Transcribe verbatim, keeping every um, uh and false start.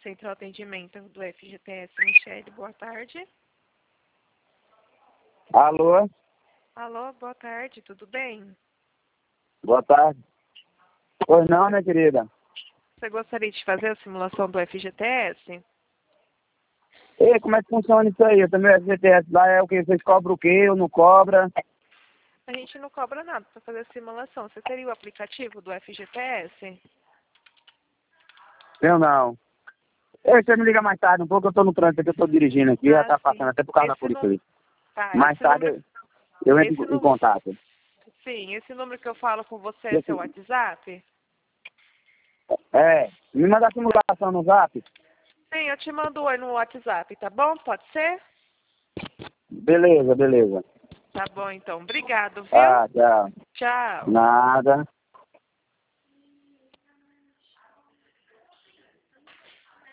Central Atendimento do F G T S, Michele, boa tarde. Alô? Alô, boa tarde, tudo bem? Boa tarde. Pois não, minha querida? Você gostaria de fazer a simulação do F G T S? Ei, como é que funciona isso aí? Eu também o F G T S lá é o que? Vocês cobram o quê ou não cobra? A gente não cobra nada para fazer a simulação. Você teria o aplicativo do F G T S? Eu não. Ei, você me liga mais tarde um pouco, eu tô no trânsito aqui, eu tô dirigindo aqui, já Ah, tá sim. passando até por causa da Esse polícia número... aí. Tá, Mais esse tarde número... eu entro Esse em número... contato. Sim, esse número que eu falo com você é seu Esse- WhatsApp? É, me manda a simulação no zap? Sim, eu te mando oi no WhatsApp, tá bom? Pode ser? Beleza, beleza. Tá bom, então. Obrigado, viu? Ah, tchau. Tchau. Nada.